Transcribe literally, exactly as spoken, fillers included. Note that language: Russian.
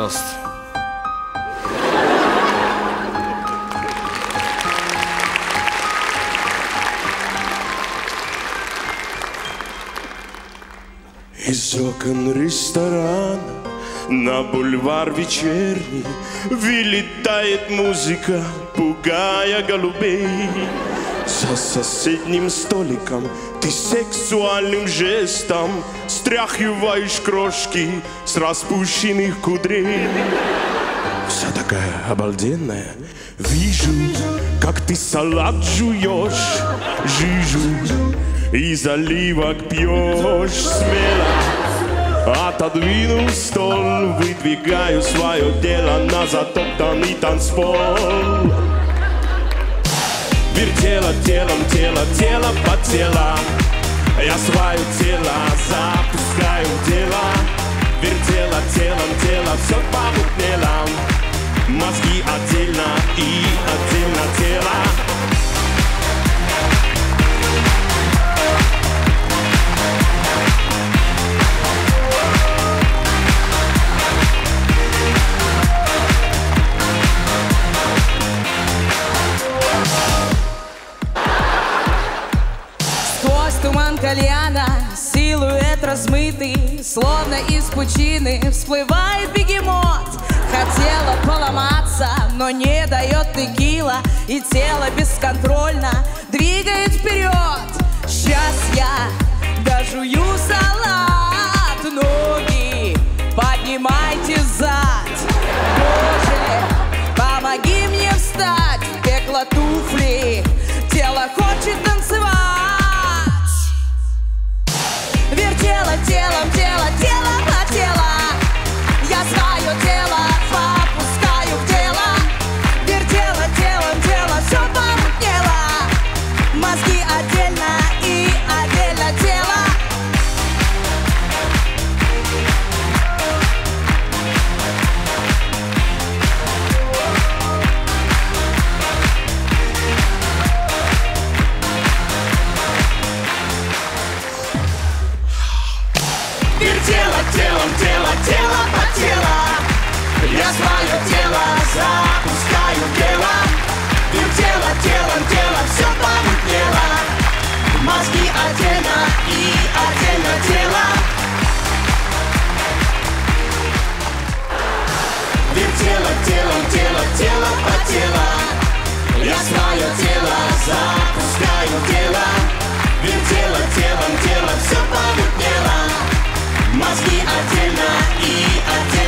пожалуйста. Из окон ресторана на бульвар вечерний вылетает музыка, пугая голубей. За соседним столиком ты сексуальным жестом стряхиваешь крошки с распущенных кудрей. Вся такая обалденная. Вижу, как ты салат жуешь, жижу и заливок пьешь смело. Отодвинув стол, выдвигаю свое дело на затоптанный танцпол. Вертела телом, тело, тело по тело. Я свое тело запускаю в дело. Вертела телом, тело, все помутнело. Мозги отдельно и отдельно тело. Туман кальяна, силуэт размытый, словно из пучины всплывает бегемот. Хотела поломаться, но не дает текила, и тело бесконтрольно двигает вперед. Сейчас я дожую салат, ноги поднимайте зад. Боже, помоги мне встать, в пекло туфли, тело хочет танцевать. Вертела телом, тело, тело по тело. Я свое тело попускаю в дело. Вертела телом, тело, все помутнело. Мозги отдельно и отдельно тело. Вертела телом, тело, тело по тело. Я свое тело запускаю в дело. Вертела телом, тело, все помутнело. Мозги отдельно и отдельно тело. Вертела телом, тело, тело по тело. Я свое тело запускаю в дело. Вертела телом, тело, все помутнело. Мозги отдельно и отдельно.